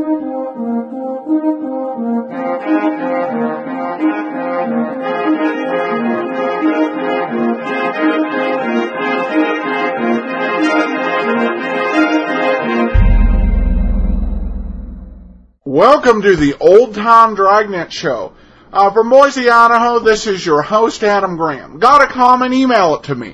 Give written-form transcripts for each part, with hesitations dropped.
Welcome to the Old Time Dragnet Show. From Boise, Idaho, this is your host, Adam Graham. Got a comment? Email it to me.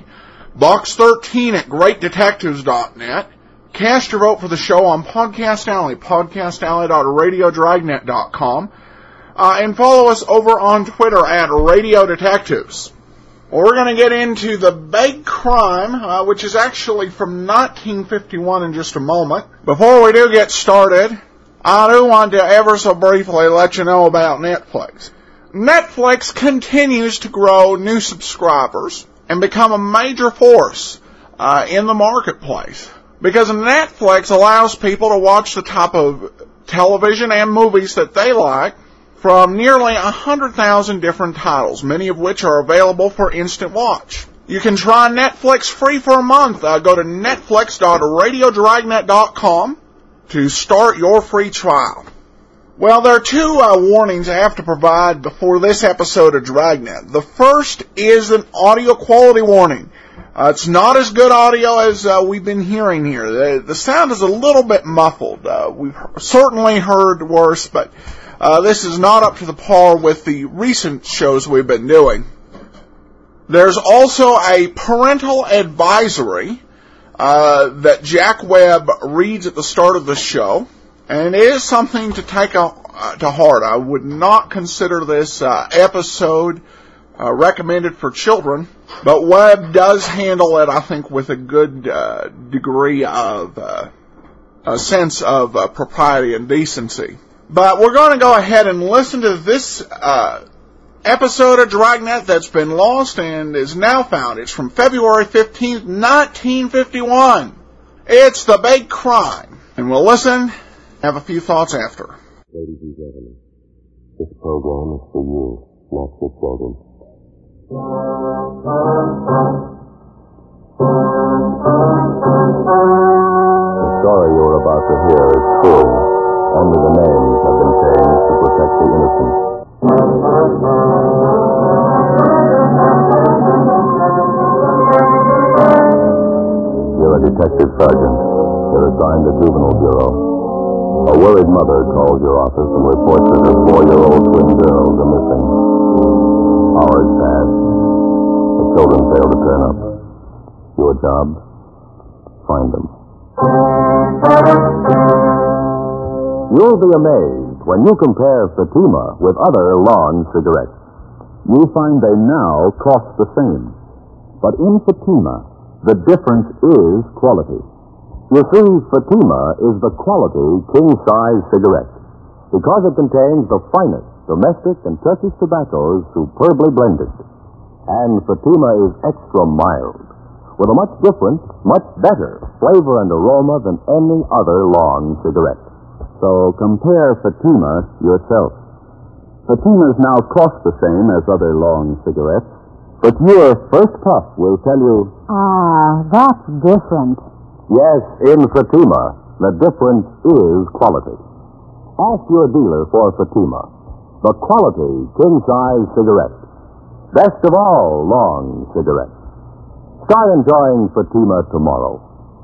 Box13@greatdetectives.net. Cast your vote for the show on Podcast Alley, podcastalley.radiodragnet.com. And follow us over on Twitter at Radio Detectives. Well, we're going to get into The Big Crime, which is actually from 1951 in just a moment. Before we do get started, I do want to ever so briefly let you know about Netflix. Netflix continues to grow new subscribers and become a major force in the marketplace. Because Netflix allows people to watch the type of television and movies that they like from nearly 100,000 different titles, many of which are available for instant watch. You can try Netflix free for a month. Go to netflix.radiodragnet.com to start your free trial. Well, there are two warnings I have to provide before this episode of Dragnet. The first is an audio quality warning. It's not as good audio as we've been hearing here. The sound is a little bit muffled. We've certainly heard worse, but this is not up to the par with the recent shows we've been doing. There's also a parental advisory that Jack Webb reads at the start of the show, and it is something to take to heart. I would not consider this episode recommended for children, but Webb does handle it, I think, with a good degree of a sense of propriety and decency. But we're going to go ahead and listen to this episode of Dragnet that's been lost and is now found. It's from February 15th, 1951. It's The Big Crime. And we'll listen, have a few thoughts after. Ladies and gentlemen, this program is for you, not for children. The story you are about to hear is true. Only the names have been changed to protect the innocent. You're a detective sergeant. You're assigned to Juvenile Bureau. A worried mother calls your office and reports that her 4-year-old twin girls are missing. Hours pass. The children fail to turn up. Your job? Find them. You'll be amazed when you compare Fatima with other long cigarettes. You find they now cost the same. But in Fatima, the difference is quality. You see, Fatima is the quality king-size cigarette because it contains the finest domestic and Turkish tobaccos superbly blended. And Fatima is extra mild, with a much different, much better flavor and aroma than any other long cigarette. So compare Fatima yourself. Fatimas now cost the same as other long cigarettes, but your first puff will tell you, that's different. Yes, in Fatima, the difference is quality. Ask your dealer for Fatima, the quality king-size cigarette. Best of all long cigarettes. Start enjoying Fatima tomorrow.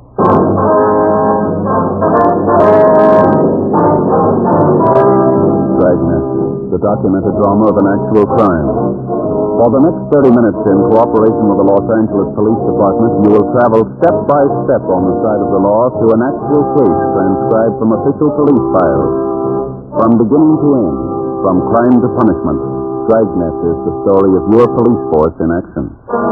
Dragnet, the documented drama of an actual crime. For the next 30 minutes, in cooperation with the Los Angeles Police Department, you will travel step by step on the side of the law through an actual case transcribed from official police files. From beginning to end, from crime to punishment, Dragnet is the story of your police force in action.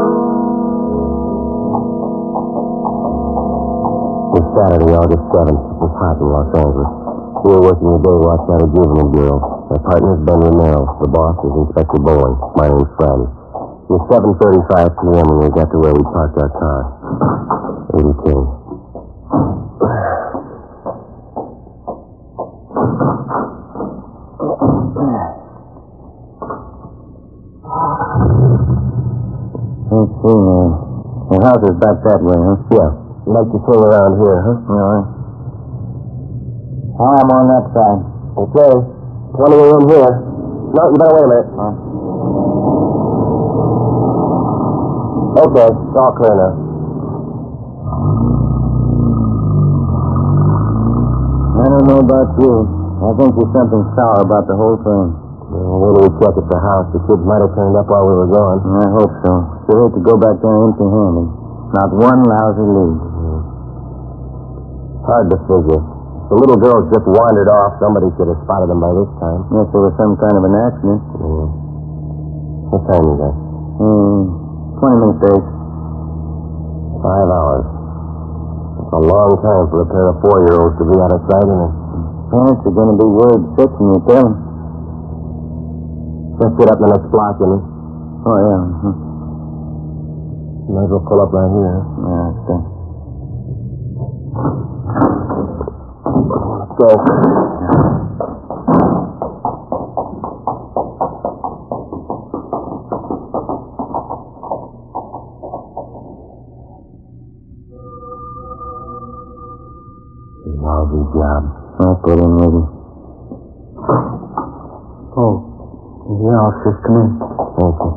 It's Saturday, August 7th. It was hot in Los Angeles. We were working a day watch out of Juvenile Bureau. My partner is Ben Romero. The boss is Inspector Bowling. My name's Fred. It was 7:35 p.m. when we got to where we parked our car. 82. Let's see, the house is back that way, huh? Yeah. You'd like to swing around here, huh? All right. I'm on that side. Okay. 20 are in here. No, you better wait a minute. Okay, it's all clear now. I don't know about you. I think there's something sour about the whole thing. Well, wait till we check at the house. The kids might have turned up while we were gone. I hope so. Sure hate to go back there empty-handed. Not one lousy lead. Hard to figure. The little girls just wandered off. Somebody should have spotted them by this time. Yes, there was some kind of an accident. Yeah. What time is that? 20 minutes late. 5 hours. It's a long time for a pair of 4-year-olds to be out of sight, isn't it? Parents are going to be worried sick when you tell them. Let's get up the next block, Jimmy. Oh, yeah. Might as well pull up right here. Yeah, that's good. Let's go. Lousy job. I'll put in maybe. Oh. Yeah, officers, come in. Thank you.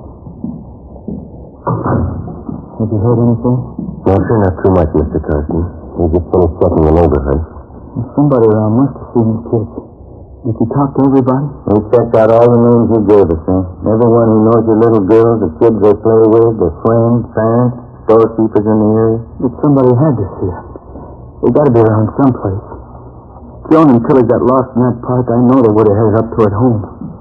Have you heard anything? No, sir, not too much, Mr. Carson. We just finished checking the neighborhood. Somebody around must have seen the kids. Did you talk to everybody? We checked out all the names you gave us, sir. Everyone who knows your little girls, the kids they play with, their friends, parents, storekeepers in the area. But somebody had to see it. They got to be around someplace. Joan and Tilly got lost in that park. I know they would have headed up toward home.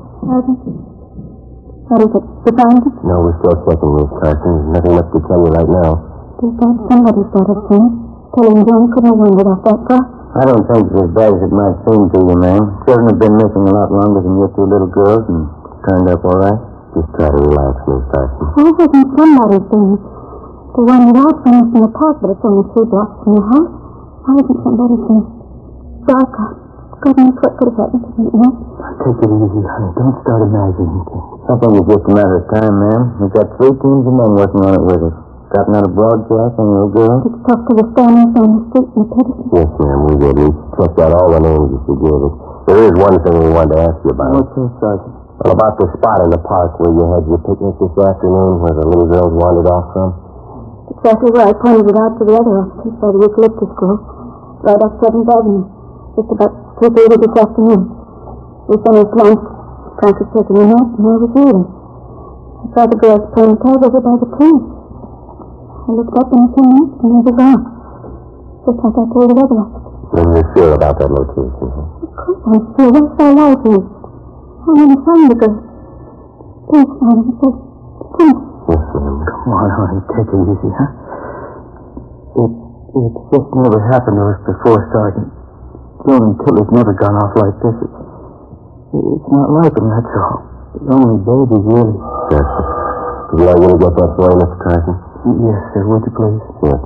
What is it? The bandit? No, we're still checking, Miss Carson. There's nothing much to tell you right now. Do you think somebody's got us seen? Tilly and Joan couldn't have wandered off that far. I don't think it's as bad as it might seem to you, ma'am. Children have been missing a lot longer than your 2 little girls and turned up all right. Just try to relax, Miss Carson. Why hasn't somebody seen? They wandered out from us in the park, but it's only 3 blocks from your house. Why hasn't somebody seen? Dark out. Goodness, what could have happened to me, no? Take it easy, honey. Don't start imagining things. I think it's just a matter of time, ma'am. We've got 3 teams of men working on it with us. Got another broadcast on your girl? Did you talk to the families on the street in the Peterson? Yes, ma'am, we did. We checked out all the names that you gave us. There is one thing we wanted to ask you about. What's that, Sergeant? Well, about the spot in the park where you had your picnic this afternoon where the little girls wandered off from. Exactly where I pointed it out to the other officers by the eucalyptus grove. Right off 7th Avenue. Just about 2:30 this afternoon. We finished lunch. Frank was taking a nap, and I was reading. I saw the girls playing tag over by the tree. I looked up in a few minutes, and they were gone. Just like I told the other officers. And you're sure about that location, huh? Of course I'm sure. What's their life is? I want to find the girls. Please, Madam, please. Yes, ma'am. Come on, honey. Take it easy, huh? It just never happened to us before, Sergeant. Joan and Tilly's never gone off like this. It's not like them, that's all. They're only babies, really. Yes, sir. Would you like me to get that for you, Mr. Carson? Yes, sir. Would you please? Yes.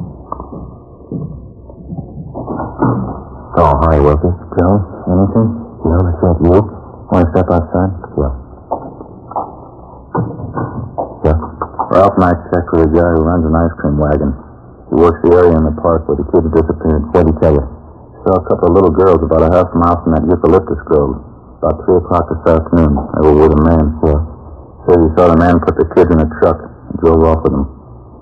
Oh, hi, Wilkie. Joe, anything? No, that's not you. Want to step outside? Yeah. Yeah? Ralph Mack checked with a guy who runs an ice cream wagon. He works the area in the park where the kids disappeared. What'd he tell you? Saw a couple of little girls about a half mile from that eucalyptus grove. About 3 o'clock this afternoon. They were with a man. Yeah. Says he saw the man put the kids in a truck and drove off with them.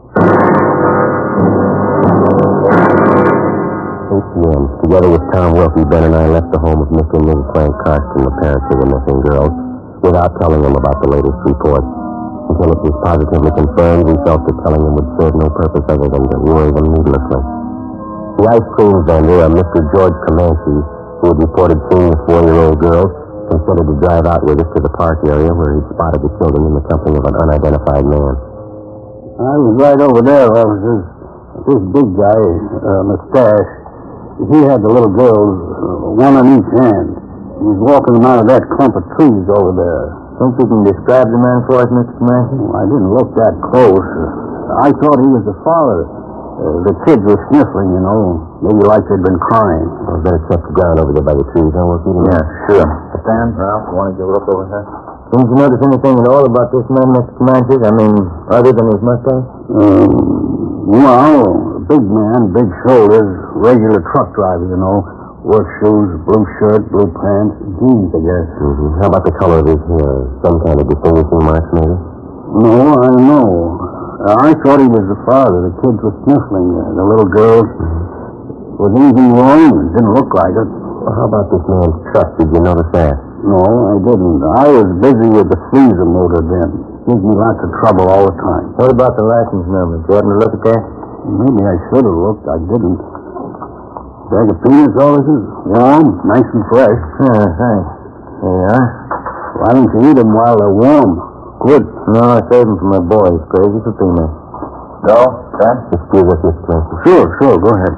8 p.m. Together with Tom Wilkie, Ben and I left the home of Mr. and Mrs. Frank Carson, the parents of the missing girls, without telling them about the latest report. Until it was positively confirmed, we felt that telling them would serve no purpose other than to worry them needlessly. The ice cream vendor, a Mr. George Comanche, who had reported seeing the 4-year-old girl, considered to drive out with us to the park area where he'd spotted the children in the company of an unidentified man. I was right over there, officers. This big guy, Mustache, he had the little girls, one on each hand. He was walking them out of that clump of trees over there. Think you can describe the man for us, Mr. Comanche? I didn't look that close. I thought he was the father. The kids were sniffling, you know. Maybe like they'd been crying. Well, better check the ground over there by the trees, huh, Wilkie? Yeah, sure. Stan, Ralph, want to give a look over here? Didn't you notice anything at all about this man, Mr. Comanche? I mean, other than his mustache? Well, big man, big shoulders, regular truck driver, you know. Work shoes, blue shirt, blue pants, jeans, I guess. Mm-hmm. How about the color of his hair? Some kind of distinguishing marks, maybe? No, I don't know. I thought he was the father. The kids were sniffling. The little girls. Was anything wrong? It didn't look like it. Well, how about this man's truck? Did you notice that? No, I didn't. I was busy with the freezer motor then. Gives me lots of trouble all the time. What about the license number? Did you happen to look at that? Maybe I should have looked. I didn't. Bag of peanuts, all this is? Warm, nice and fresh. Yeah, thanks. There you are. Why don't you eat them while they're warm? Good. No, I saved them for my boy. He's crazy for peanuts. Go, Sam? Excuse us, Mr. Clancy. Sure. Go ahead.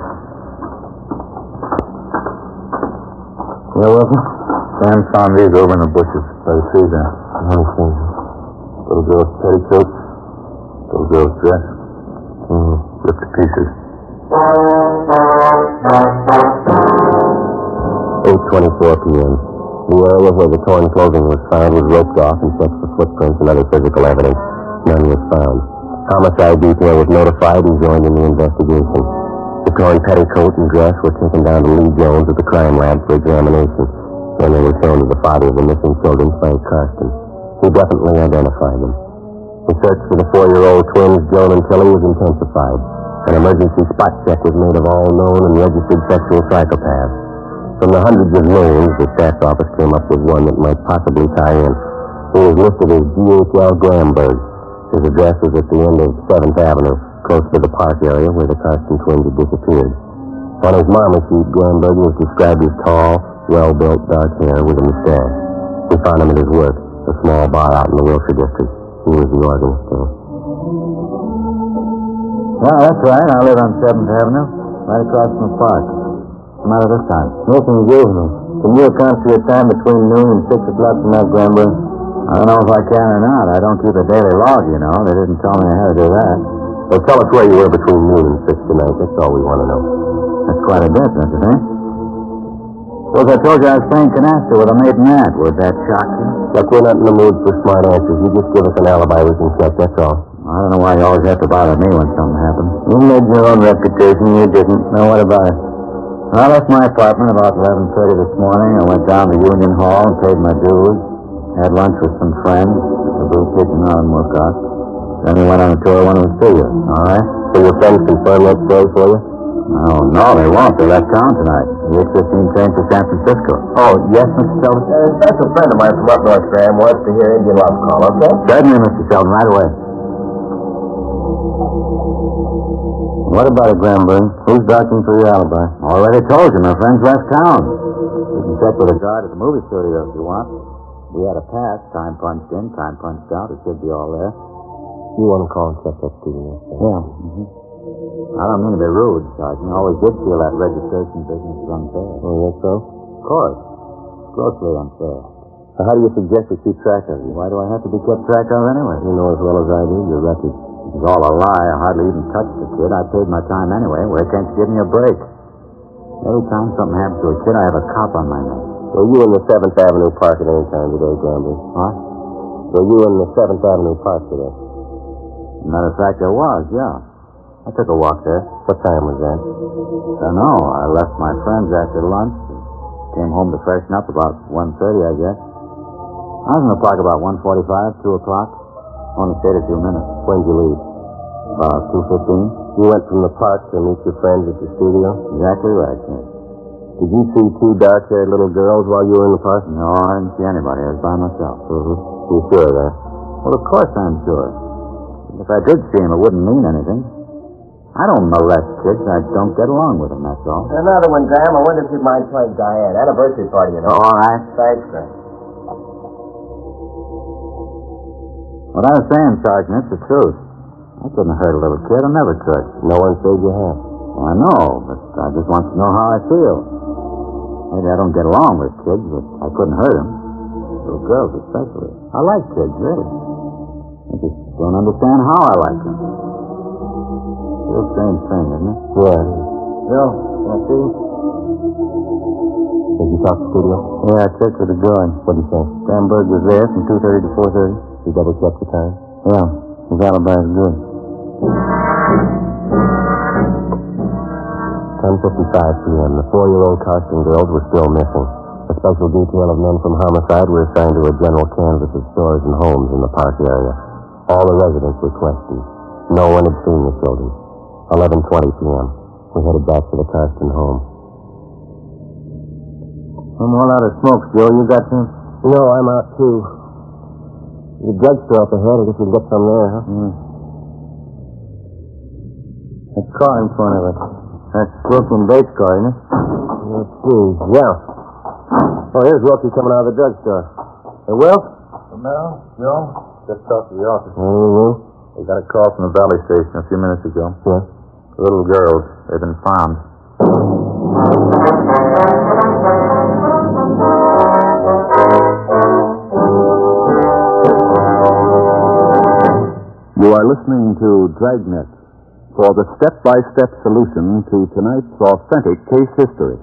Yeah, Wilson? Sam found these over in the bushes by the tree there. Let me see. Little girl's petticoats. Little girl's dress. Ripped to pieces. 8:24 p.m. The area where the torn clothing was found was roped off and checked for footprints and other physical evidence. None was found. Homicide detail was notified and joined in the investigation. The torn petticoat and dress were taken down to Lee Jones at the crime lab for examination. Then they were shown to the father of the missing children, Frank Karsten. He definitely identified them. The search for the 4-year-old twins, Joan and Tilly, was intensified. An emergency spot check was made of all known and registered sexual psychopaths. From the hundreds of names, the staff's office came up with one that might possibly tie in. He was listed as G.H.L. Gramberg. His address was at the end of 7th Avenue, close to the park area where the Karsten twins had disappeared. On his mama sheet, Gramberg was described as tall, well-built, dark hair with a mustache. We found him at his work, a small bar out in the Wilshire district. He was the organist there. Yeah, that's right. I live on 7th Avenue, right across from the park. What's the matter this time? Listen, Juvenile, can you account for your time between noon and 6 o'clock tonight, Gramberg? I don't know if I can or not. I don't keep a daily log, you know. They didn't tell me I had to do that. Well, tell us where you were between noon and 6 tonight. That's all we want to know. That's quite a bit, don't you think? Suppose I told you I was playing canasta with a maid Nat. Would that shock you? Look, we're not in the mood for smart answers. You just give us an alibi we can check, that's all. I don't know why you always have to bother me when something happens. You made your own reputation. You didn't. Now, what about it? I left my apartment about 11:30 this morning. I went down to Union Hall and paid my dues. Had lunch with some friends. The Blue Pigeon Island workout. Then we went on a tour when it was through. All right? So your friends confirmed that story for you? No, they won't. They left town tonight. The 8:15 train to San Francisco. Oh, yes, Mr. Sheldon? A special friend of mine from up north, Graham, wants to hear Indian Love call, okay? Certainly, Mr. Sheldon, right away. What about it, Gramberg? Who's vouching for your alibi? Already told you, my friends left town. You can check with a guard at the movie studio if you want. We had a pass, time punched in, time punched out. It should be all there. You want to call and check that studio? Yeah. Mm-hmm. I don't mean to be rude, Sergeant. I always did feel that registration business is unfair. Oh, yes, so? Of course. Grossly unfair. So how do you suggest we keep track of you? Why do I have to be kept track of anyway? You know as well as I do, your record. It was all a lie. I hardly even touched the kid. I paid my time anyway. Why can't you give me a break? Every time something happens to a kid, I have a cop on my neck. Were you in the 7th Avenue Park at any time today, Gramberg? What? Were you in the 7th Avenue Park today? Matter of fact, I was, yeah. I took a walk there. What time was that? I don't know. I left my friends after lunch. Came home to freshen up about 1:30, I guess. I was in the park about 1:45, 2 o'clock. Only stayed a few minutes. When'd you leave? About 2:15. You went from the park to meet your friends at the studio? Exactly right, yes. Did you see 2 dark-haired little girls while you were in the park? No, I didn't see anybody. I was by myself. Mm-hmm. You sure of that? Well, of course I'm sure. If I did see him, it wouldn't mean anything. I don't molest kids. I don't get along with them, that's all. Another one, Graham. I wonder if you'd mind playing Diane. Anniversary party, you know. Oh, all right. Thanks, Graham. What I was saying, Sergeant, it's the truth. I couldn't hurt a little kid. I never could. No one said you have. Well, I know, but I just want to know how I feel. Maybe I don't get along with kids, but I couldn't hurt them. Little girls especially. I like kids, really. I just don't understand how I like them. It's a strange thing, isn't it? Yeah. Bill, can I see? Did you talk to the studio? Yeah, I checked with the guard. What'd he say? Gramberg was there from 2:30 to 4:30. You double-checked the time? Yeah, his alibi is good. 10:55 p.m. The 4-year-old Carson girls were still missing. A special detail of men from homicide were assigned to a general canvass of stores and homes in the park area. All the residents were questioned. No one had seen the children. 11:20 p.m. We headed back to the Carson home. I'm all out of smoke, Joe. You got some? No, I'm out too. The drugstore up ahead, I guess we'll get some there, huh? That car in front of us. That's Wilkie and Bates' car, isn't it? Let's see. Yeah. Oh, here's Wilkie coming out of the drugstore. Hey, Will? Mel, Joe, just talked to the office. Mm-hmm. We got a call from the Valley Station a few minutes ago. Yeah? The little girls, they've been found. You are listening to Dragnet for the step-by-step solution to tonight's authentic case history.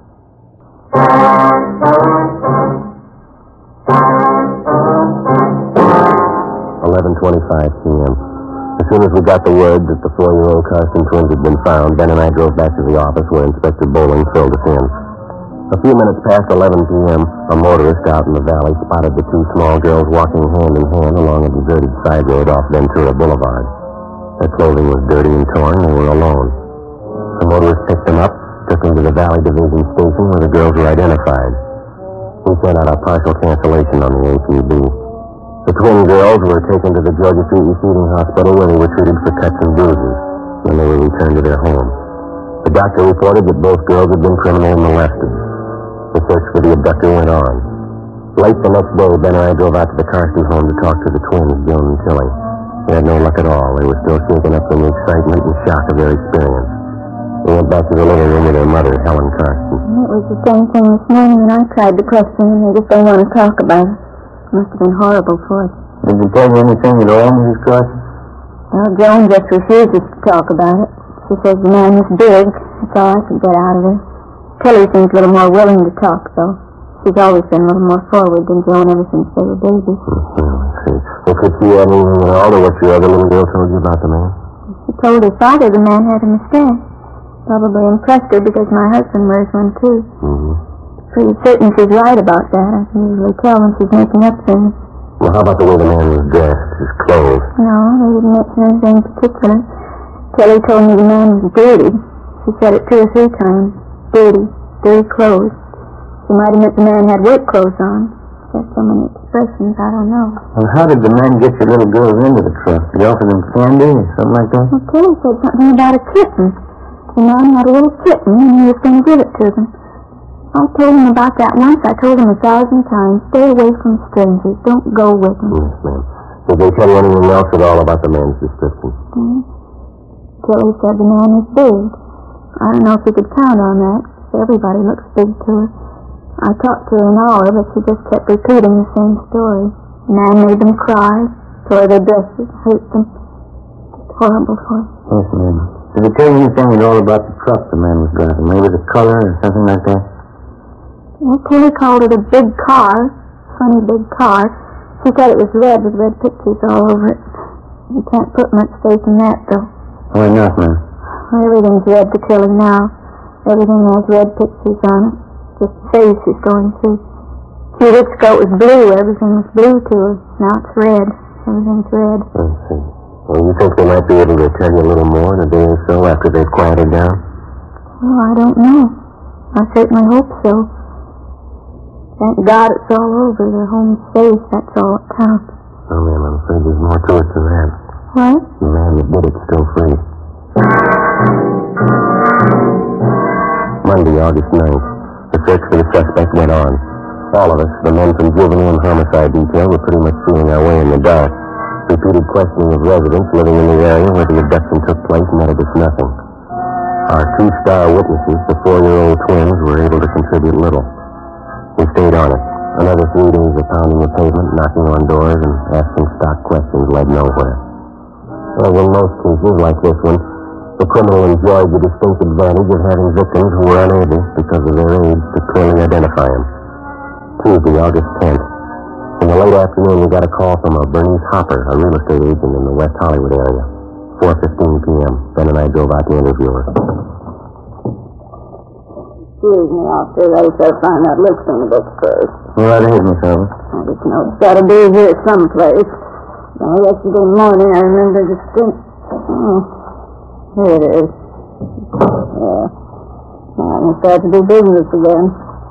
11:25 p.m. As soon as we got the word that the 4-year-old Carson twins had been found, Ben and I drove back to the office where Inspector Bowling filled us in. A few minutes past 11 p.m., a motorist out in the valley spotted the two small girls walking hand in hand along a deserted side road off Ventura Boulevard. Their clothing was dirty and torn, and they were alone. The motorist picked them up, took them to the Valley Division station where the girls were identified. We sent out a partial cancellation on the APB. The twin girls were taken to the Georgia Street Receiving Hospital where they were treated for cuts and bruises. Then they were returned to their home. The doctor reported that both girls had been criminally molested. The search for the abductor went on. Late the next day, Ben and I drove out to the Carson home to talk to the twins, Joan and Tilly. They had no luck at all. They were still shaken up from the excitement and shock of their experience. They went back to the living room with their mother, Helen Carson. It was the same thing this morning when I tried to question them. They just don't want to talk about it. Must have been horrible for us. Did you tell you anything at all, Mrs. Carson? Well, Joan just refuses to talk about it. She says the man was big. That's all I could get out of her. Tilly seems a little more willing to talk, though. She's always been a little more forward than Joan ever since they were babies. I see. Well, could she add anything at all to what your other little girl told you about the man? She told her father the man had a mustache. Probably impressed her because my husband wears one, too. Mm-hmm. Pretty certain she's right about that. I can usually tell when she's making up things. Well, how about the way the man was dressed, his clothes? No, they didn't mention anything in particular. Tilly told me the man was dirty. She said it 2 or 3 times. Dirty clothes. She might have meant the man had work clothes on. There's so many expressions, I don't know. Well, how did the man get your little girls into the truck? Did he offer them candy or something like that? Well, Tilly said something about a kitten. The man had a little kitten and he was going to give it to them. I told him about that once. I told him 1,000 times. Stay away from strangers. Don't go with them. Yes, ma'am. Did they tell you anything else at all about the man's description? Tilly said the man was big. I don't know if you could count on that. Everybody looks big to her. I talked to her an hour, but she just kept repeating the same story. The man made them cry, tore their dresses, hurt them. It's horrible for them. Yes, ma'am. Did he tell you anything at all about the truck the man was driving? Maybe the color or something like that? Well, Tilly called it a big car. Funny big car. She said it was red with red pictures all over it. You can't put much faith in that, though. Why not, ma'am? Well, everything's red to Tilly now. Everything has red pictures on it. Just the phase she's going through. A few weeks ago it was blue. Everything was blue to her. Now it's red. Everything's red. I see. Well, you think they might be able to tell you a little more in a day or so after they've quieted down? Well, I don't know. I certainly hope so. Thank God it's all over. Their home's safe. That's all that counts. Oh, ma'am, I'm afraid there's more to it than that. What? The man that did it's still free. Monday, August 9th. The search for the suspect went on. All of us, the men from juvenile and homicide detail, were pretty much feeling our way in the dark. Repeated questioning of residents living in the area where the abduction took place netted us nothing. Our 2-star witnesses, the 4-year-old twins, were able to contribute little. We stayed on it. Another 3 days of pounding the pavement, knocking on doors, and asking stock questions led nowhere. As in most cases like this one, the criminal enjoyed the distinct advantage of having victims who were unable, because of their age, to clearly identify him. Tuesday, August 10th. In the late afternoon, we got a call from a Bernice Hopper, a real estate agent in the West Hollywood area. 4:15 p.m. Ben and I drove out to interview her. Excuse me, officer. I just gotta find that list in the book first. Go right ahead, Miss Elvis. I just know it's gotta be here someplace. Now, yesterday morning, I remember just thinking... Oh, here it is. Yeah. Now, I'm going to start to do business again.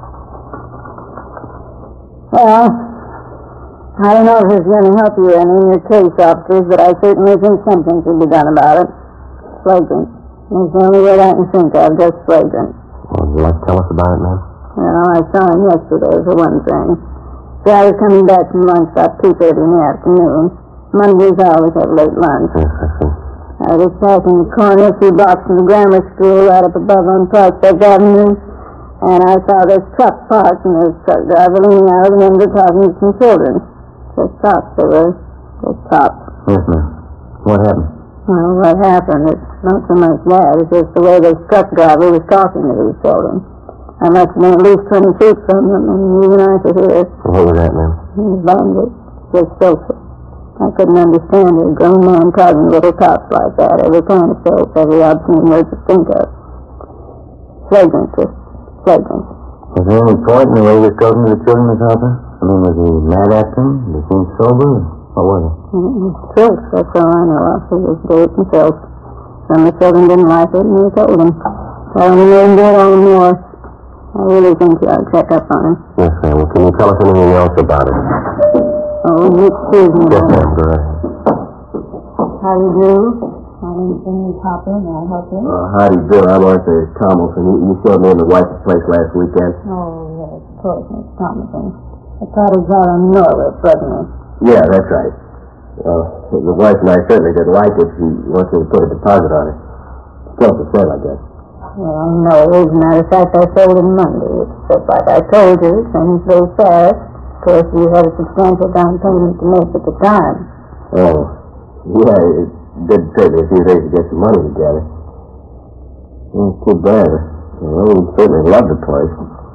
Well, I don't know if this is going to help you any in your case, officers, but I certainly think something should be done about it. Flagrant. That's the only word I can think of, just flagrant. Well, would you like to tell us about it, ma'am? Well, I saw him yesterday, for one thing. So I was coming back from lunch about 2:30 in the afternoon. Mondays I always have late lunch. Yes, I see. I was passing the corner a few blocks from the grammar school right up above on Prospect Avenue, and I saw this truck parked and this truck driver leaning out of the window talking to some children. Just cops, they were. Just cops. Yes, ma'am. What happened? Well, what happened? It's not so much that. It's just the way this truck driver was talking to these children. I must have been at least 20 feet from them, and even I could hear it. What was that, ma'am? He was language. Just filthy. I couldn't understand a grown man talking to little cops like that. Every kind of filth, every obscene word to think of. Flagrant, just flagrant. Was there any point in the way he was talking to the children, Miss Harper? I mean, was he mad at them? Did he seem sober? What was it? Filth, that's all I know of. It was dirt and filth. Some of the children didn't like it, and they told him. I only made him do it all the more. I really think you ought to check up on him. Yes, ma'am. Well, can you tell us anything else about it? Oh, you excuse me. Yes, ma'am. Go ahead. How do you do? My name's Amy Hopper. May I help you? How do you do? I'm Arthur Thomason. You showed me in the wife's place last weekend. Oh, yes, of course, Miss Thomason. I thought it was out on Norwich, wasn't it? Yeah, that's right. The wife and I certainly didn't like it. She wants me to put a deposit on it. Still for sale, I guess. Well, no, as a matter of fact, I sold it Monday. It's just like I told you, things go fast. Of course, you had a substantial down payment to make at the time. Oh, yeah, it did take me a few days to get some money together. It's too bad. Well, we certainly love the place.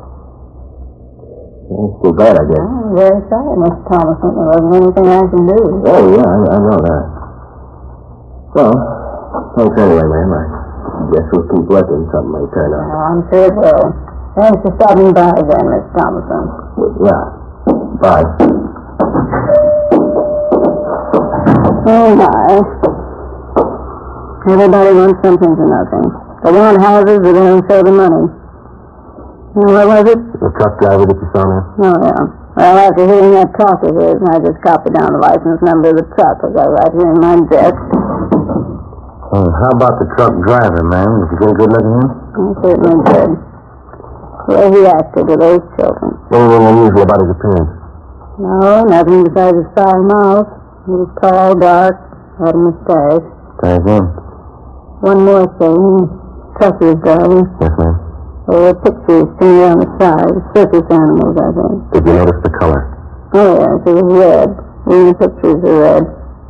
It's too bad, I guess. I'm very sorry, Mr. Thomason. There wasn't anything I can do. Oh, yeah, I know that. Well, thanks anyway, ma'am. I guess we'll keep looking. Something may turn out. Oh, I'm sure it will. Thanks for stopping by again, Miss Thomason. Yeah. Bye. Oh, my. Everybody wants something for nothing. They want houses, but they don't show the money. What was it? The truck driver that you saw now? Oh, yeah. Well, after hearing that talk of his, I just copied down the license number of the truck. I got it right here in my desk. How about the truck driver, ma'am? Did you get a good look at him? I certainly did. The way he acted to those children. Anything unusual about his appearance? No, nothing besides his foul mouth. He was tall, dark, had a mustache. Try again. One more thing. Truck he was driving. Yes, ma'am. There were pictures sitting on the side. Circus animals, I think. Did you notice the color? Oh, yes, it was red. Even the pictures are red.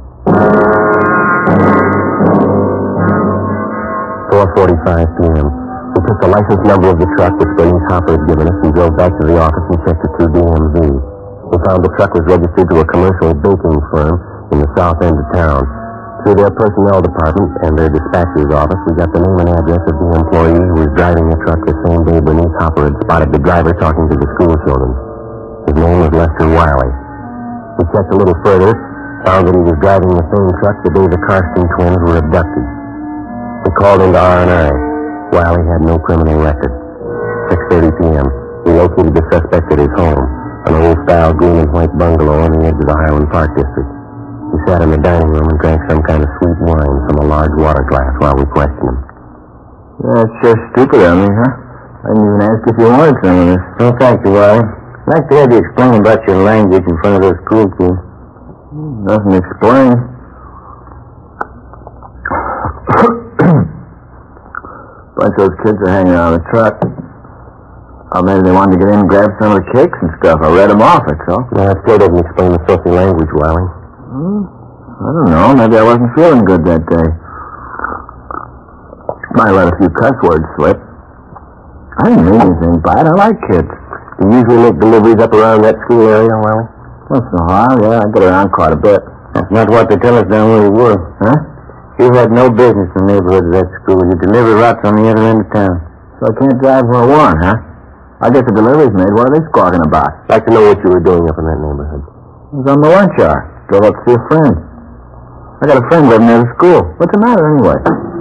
4:45 p.m. We took the license number of the truck which Bernice Hopper had given us and drove back to the office and checked it through DMV. We found the truck was registered to a commercial baking firm in the south end of town. Through their personnel department and their dispatcher's office, we got the name and address of the employee who was driving the truck the same day Bernice Hopper had spotted the driver talking to the school children. His name was Lester Wiley. We checked a little further, found that he was driving the same truck the day the Karsten twins were abducted. We called into R&I. Wiley had no criminal record. 6:30 p.m. We located the suspect at his home, an old-style green and white bungalow on the edge of the Highland Park district. He sat in the dining room and drank some kind of sweet wine from a large water glass while we questioned him. That's just stupid of me, huh? I didn't even ask if you wanted some of this. Oh, thank you, Wiley. I'd like to have you explain about your language in front of those school kids. Nothing to explain. Bunch of those kids are hanging out of the truck. Maybe they wanted to get in and grab some of the cakes and stuff. I read them off, that's all. No, that still doesn't explain the filthy language, Wiley. I don't know. Maybe I wasn't feeling good that day. Might let a few cuss words slip. I didn't mean anything bad. I like kids. Do you usually make deliveries up around that school area, Wiley? Once in a while, yeah. I get around quite a bit. That's not what they tell us down where you were. Huh? You had no business in the neighborhood of that school. You delivered lots on the other end of town. So So I can't drive for a warrant, huh? I get the deliveries made. What are they squawking about? I'd like to know what you were doing up in that neighborhood. I was on the lunch hour. Drove up to see a friend. I got a friend living near the school. What's the matter anyway?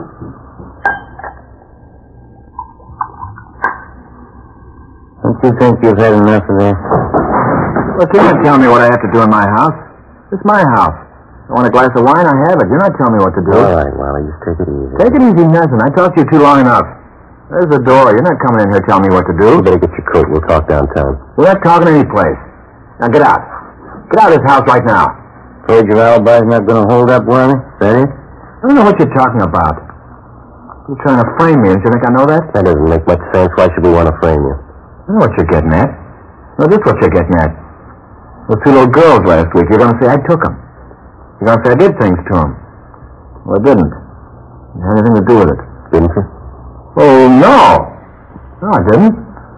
Don't you think you've had enough of this? Look, you don't tell me what I have to do in my house. It's my house. I want a glass of wine, I have it. You're not telling me what to do. All right, Wally, just take it easy. Take it easy, nothing. I talked to you too long enough. There's the door. You're not coming in here telling me what to do. You better get your coat. We'll talk downtown. We're not talking any place. Now get out. Get out of this house right now. Afraid your alibi's not going to hold up, Wally? That it? I don't know what you're talking about. You're trying to frame me. Don't you think I know that? That doesn't make much sense. Why should we want to frame you? I know what you're getting at. No, this is what you're getting at. Those two little girls last week, you're going to say I took them. You're going to say I did things to them. Well, I didn't. It had anything to do with it. Didn't you? Oh, no. No, I didn't.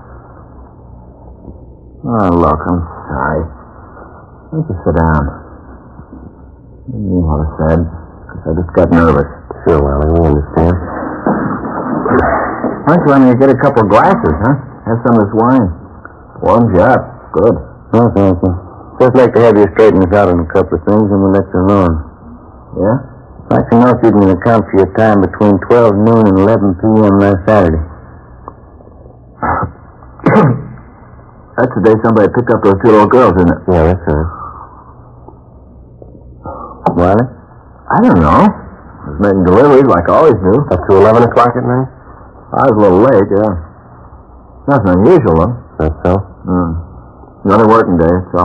Oh, look, I'm sorry. Why don't you sit down? I didn't mean what I said. I just got nervous. Sure, Wally, we understand. Why don't you let me get a couple of glasses, huh? Have some of this wine. Warms you up. Good. Oh, thank you. Just like to have you straighten us out on a couple of things, and we'll let you alone. Yeah? I'd like to know if you can account for your time between 12 noon and 11 p.m. last Saturday. That's the day somebody picked up those two little girls, isn't it? Yeah, that's right. Wally? I don't know. I was making deliveries like I always do. Up to 11 o'clock at night? I was a little late, yeah. Nothing unusual, though. That's so? Another working day, so.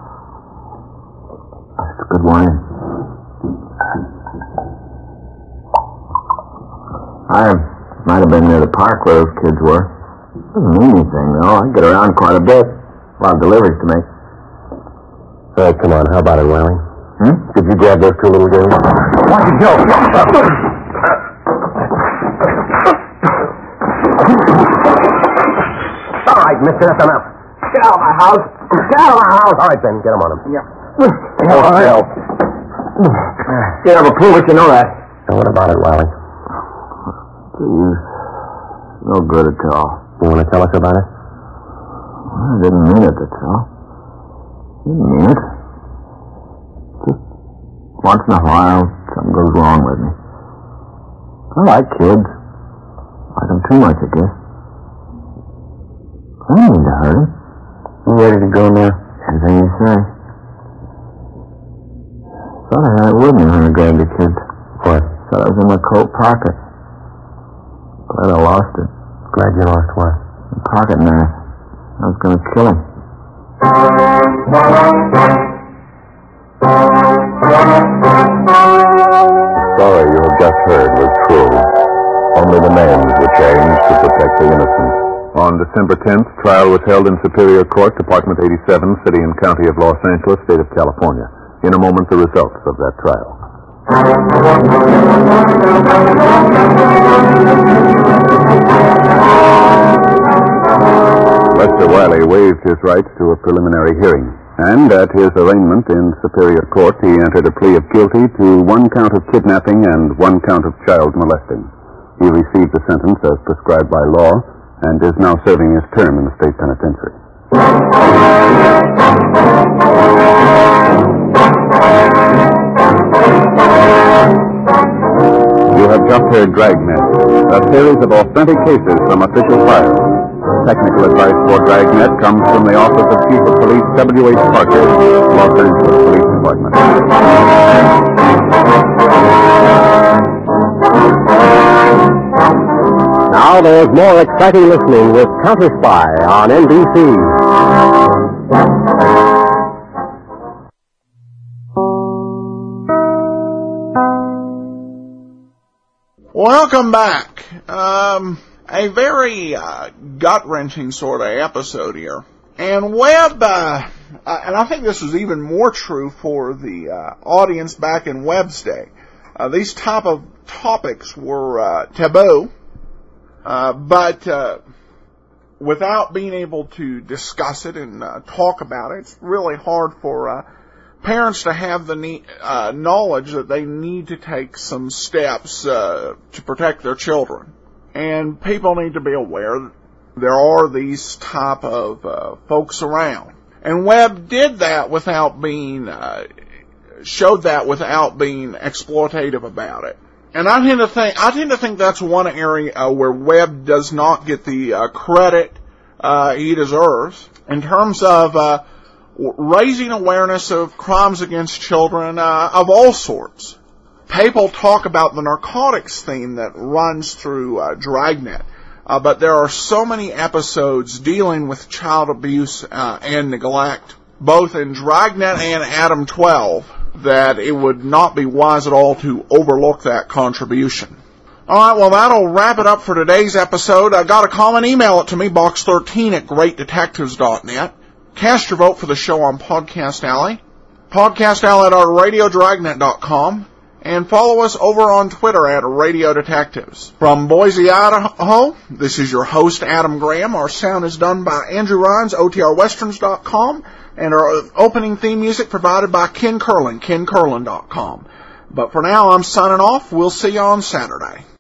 That's a good wine. I might have been near the park where those kids were. Doesn't mean anything, though. I get around quite a bit. A lot of deliveries to make. All right, come on. How about it, Wally? Did you grab those two little girls? Why don't you go? All right, mister, that's enough. Get out of my house. Get out of my house. All right, Ben, get him on him. Yeah. All right. You never prove it, you know that. Now, what about it, Wally? Please. No good at all. You want to tell us about it? I didn't mean it, that's all. Didn't mean it. Just once in a while, something goes wrong with me. I like kids. Like them too much, I guess. I don't mean to hurt him. You ready to go now? Anything you say. Thought I had it with me when I grabbed the kids. What? Thought it was in my coat pocket. Glad I lost it. Glad you lost what? The pocket knife. I was going to kill him. Story you have just heard was true. Only the names were changed to protect the innocent. On December 10th, trial was held in Superior Court, Department 87, City and County of Los Angeles, State of California. In a moment, the results of that trial. Lester Wiley waived his rights to a preliminary hearing, and at his arraignment in Superior Court, he entered a plea of guilty to 1 count of kidnapping and 1 count of child molesting. He received the sentence as prescribed by law and is now serving his term in the state penitentiary. You have just heard Dragnet, a series of authentic cases from official files. Technical advice for Dragnet comes from the Office of Chief of Police W.H. Parker, Los Angeles Police Department. Now there's more exciting listening with Counter Spy on NBC. Welcome back. A very gut-wrenching sort of episode here. And Webb, and I think this was even more true for the audience back in Webb's day. These type of topics were taboo, but without being able to discuss it and talk about it, it's really hard for parents to have the knowledge that they need to take some steps to protect their children. And people need to be aware there are these type of folks around. And Webb did that without being, showed that without being exploitative about it. And I tend to think that's one area where Webb does not get the credit he deserves in terms of raising awareness of crimes against children of all sorts. People talk about the narcotics theme that runs through Dragnet, but there are so many episodes dealing with child abuse and neglect, both in Dragnet and Adam 12, that it would not be wise at all to overlook that contribution. All right, well, that'll wrap it up for today's episode. Got a comment? Email it to me, box13@greatdetectives.net. Cast your vote for the show on Podcast Alley, podcastalley.radiodragnet.com, and follow us over on Twitter at Radio Detectives. From Boise, Idaho, this is your host, Adam Graham. Our sound is done by Andrew Rhines, OTRWesterns.com, and our opening theme music provided by Ken Curlin, KenCurlin.com. But for now, I'm signing off. We'll see you on Saturday.